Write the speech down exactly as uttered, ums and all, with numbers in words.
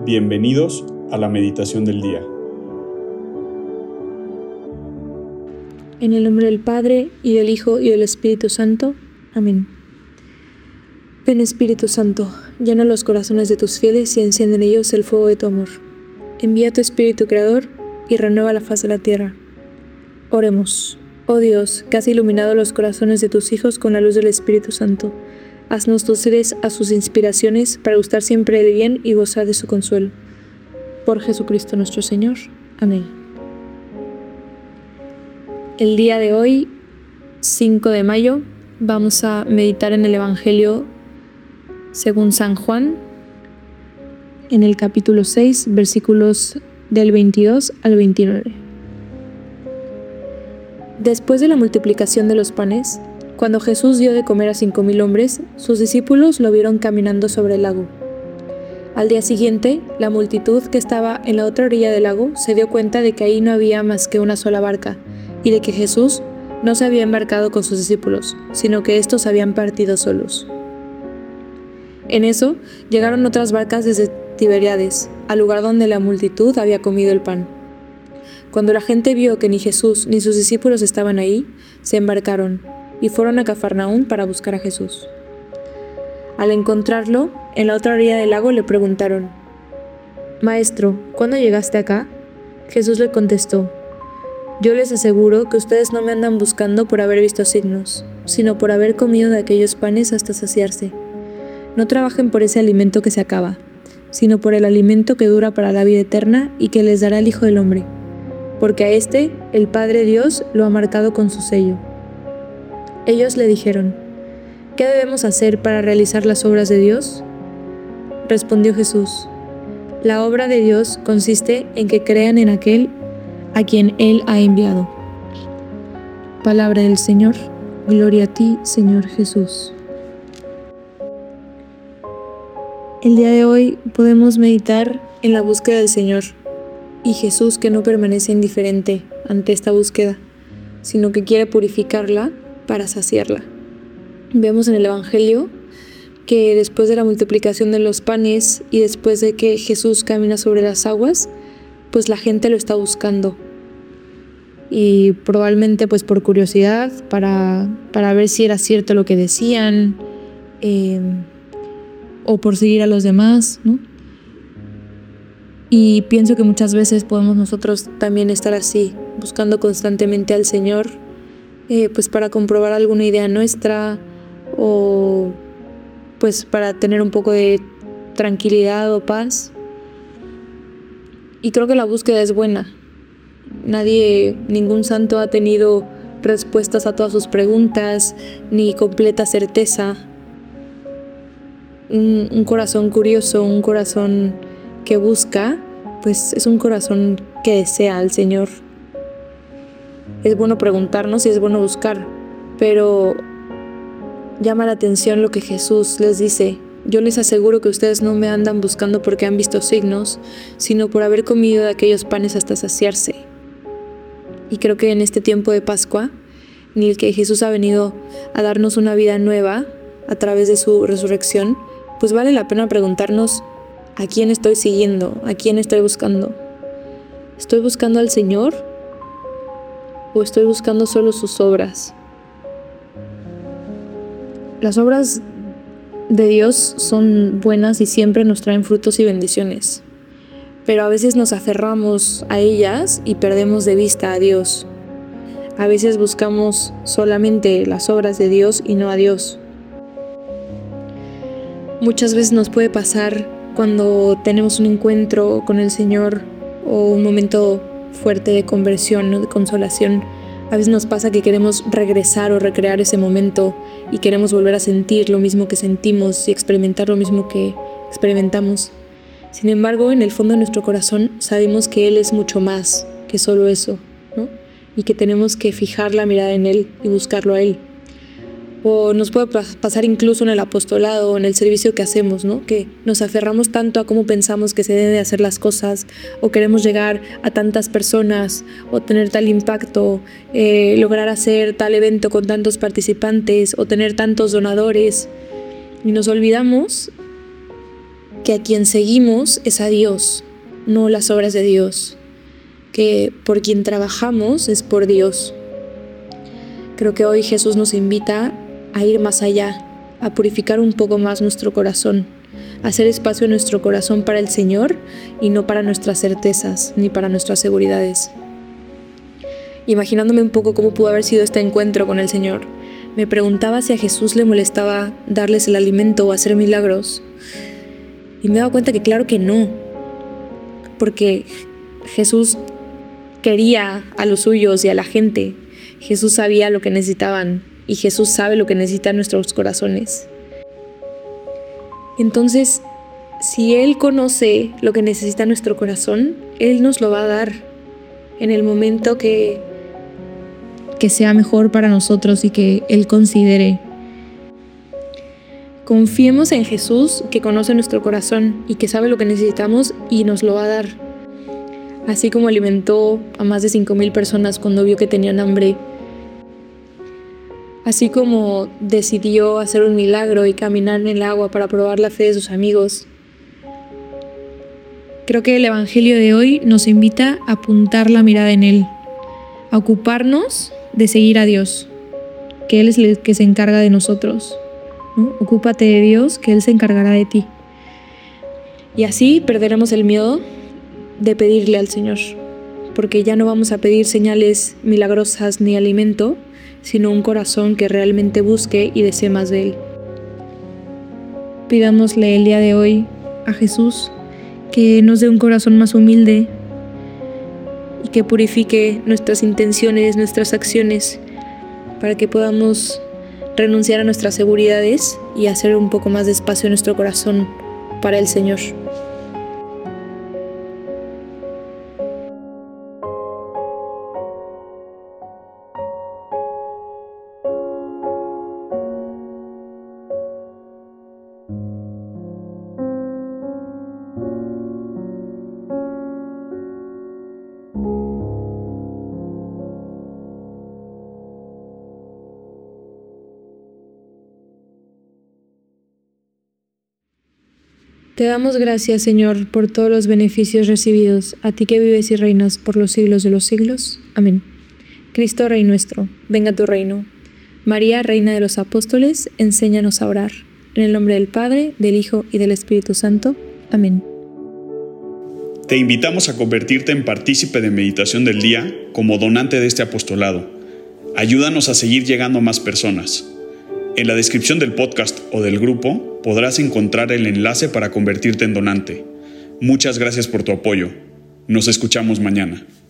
Bienvenidos a la meditación del día. En el nombre del Padre, y del Hijo, y del Espíritu Santo. Amén. Ven, Espíritu Santo, llena los corazones de tus fieles y enciende en ellos el fuego de tu amor. Envía tu Espíritu Creador y renueva la faz de la tierra. Oremos. Oh Dios, que has iluminado los corazones de tus hijos con la luz del Espíritu Santo, haznos dóciles a sus inspiraciones para gustar siempre del bien y gozar de su consuelo. Por Jesucristo nuestro Señor. Amén. El día de hoy, cinco de mayo, vamos a meditar en el Evangelio según San Juan, en el capítulo seis, versículos del veintidós al veintinueve. Después de la multiplicación de los panes, cuando Jesús dio de comer a cinco mil hombres, sus discípulos lo vieron caminando sobre el lago. Al día siguiente, la multitud que estaba en la otra orilla del lago se dio cuenta de que ahí no había más que una sola barca, y de que Jesús no se había embarcado con sus discípulos, sino que éstos habían partido solos. En eso, llegaron otras barcas desde Tiberíades, al lugar donde la multitud había comido el pan. Cuando la gente vio que ni Jesús ni sus discípulos estaban ahí, se embarcaron y fueron a Cafarnaúm para buscar a Jesús. Al encontrarlo, en la otra orilla del lago le preguntaron: «Maestro, ¿cuándo llegaste acá?». Jesús le contestó: «Yo les aseguro que ustedes no me andan buscando por haber visto signos, sino por haber comido de aquellos panes hasta saciarse. No trabajen por ese alimento que se acaba, sino por el alimento que dura para la vida eterna y que les dará el Hijo del Hombre, porque a este el Padre Dios lo ha marcado con su sello». Ellos le dijeron: «¿Qué debemos hacer para realizar las obras de Dios?». Respondió Jesús: «La obra de Dios consiste en que crean en aquel a quien Él ha enviado». Palabra del Señor. Gloria a ti, Señor Jesús. El día de hoy podemos meditar en la búsqueda del Señor y Jesús, que no permanece indiferente ante esta búsqueda, sino que quiere purificarla para saciarla. Vemos en el Evangelio que después de la multiplicación de los panes y después de que Jesús camina sobre las aguas, pues la gente lo está buscando. Y probablemente pues por curiosidad, para, para ver si era cierto lo que decían, eh, o por seguir a los demás, ¿no? Y pienso que muchas veces podemos nosotros también estar así, buscando constantemente al Señor, eh, pues para comprobar alguna idea nuestra, o pues para tener un poco de tranquilidad o paz. Y creo que la búsqueda es buena. Nadie, ningún santo ha tenido respuestas a todas sus preguntas, ni completa certeza. Un, un corazón curioso, un corazón que busca, pues es un corazón que desea al Señor. Es bueno preguntarnos y es bueno buscar, pero llama la atención lo que Jesús les dice: «Yo les aseguro que ustedes no me andan buscando porque han visto signos, sino por haber comido de aquellos panes hasta saciarse». Y creo que en este tiempo de Pascua, en el que Jesús ha venido a darnos una vida nueva a través de su resurrección, pues vale la pena preguntarnos: ¿a quién estoy siguiendo? ¿A quién estoy buscando? ¿Estoy buscando al Señor o estoy buscando solo sus obras? Las obras de Dios son buenas y siempre nos traen frutos y bendiciones, pero a veces nos aferramos a ellas y perdemos de vista a Dios. A veces buscamos solamente las obras de Dios y no a Dios. Muchas veces nos puede pasar cuando tenemos un encuentro con el Señor o un momento fuerte de conversión, ¿no?, de consolación. A veces nos pasa que queremos regresar o recrear ese momento y queremos volver a sentir lo mismo que sentimos y experimentar lo mismo que experimentamos. Sin embargo, en el fondo de nuestro corazón sabemos que Él es mucho más que solo eso, ¿no? Y que tenemos que fijar la mirada en Él y buscarlo a Él. O nos puede pasar incluso en el apostolado o en el servicio que hacemos, ¿no? Que nos aferramos tanto a cómo pensamos que se deben hacer las cosas, o queremos llegar a tantas personas, o tener tal impacto, eh, lograr hacer tal evento con tantos participantes, o tener tantos donadores, y nos olvidamos que a quien seguimos es a Dios, no las obras de Dios, que por quien trabajamos es por Dios. Creo que hoy Jesús nos invita a ir más allá, a purificar un poco más nuestro corazón, a hacer espacio en nuestro corazón para el Señor y no para nuestras certezas ni para nuestras seguridades. Imaginándome un poco cómo pudo haber sido este encuentro con el Señor, me preguntaba si a Jesús le molestaba darles el alimento o hacer milagros. Y me he dado cuenta que claro que no, porque Jesús quería a los suyos y a la gente. Jesús sabía lo que necesitaban y Jesús sabe lo que necesitan nuestros corazones. Entonces, si Él conoce lo que necesita nuestro corazón, Él nos lo va a dar en el momento que, que sea mejor para nosotros y que Él considere. Confiemos en Jesús, que conoce nuestro corazón y que sabe lo que necesitamos y nos lo va a dar. Así como alimentó a más de cinco mil personas cuando vio que tenían hambre. Así como decidió hacer un milagro y caminar en el agua para probar la fe de sus amigos. Creo que el Evangelio de hoy nos invita a apuntar la mirada en Él, a ocuparnos de seguir a Dios, que Él es el que se encarga de nosotros, ¿no? Ocúpate de Dios, que Él se encargará de ti. Y así perderemos el miedo de pedirle al Señor, porque ya no vamos a pedir señales milagrosas ni alimento, sino un corazón que realmente busque y desee más de Él. Pidámosle el día de hoy a Jesús que nos dé un corazón más humilde y que purifique nuestras intenciones, nuestras acciones, para que podamos renunciar a nuestras seguridades y hacer un poco más de espacio en nuestro corazón para el Señor. Te damos gracias, Señor, por todos los beneficios recibidos, a ti que vives y reinas por los siglos de los siglos. Amén. Cristo, Rey nuestro, venga tu reino. María, Reina de los Apóstoles, enséñanos a orar. En el nombre del Padre, del Hijo y del Espíritu Santo. Amén. Te invitamos a convertirte en partícipe de Meditación del Día como donante de este apostolado. Ayúdanos a seguir llegando a más personas. En la descripción del podcast o del grupo podrás encontrar el enlace para convertirte en donante. Muchas gracias por tu apoyo. Nos escuchamos mañana.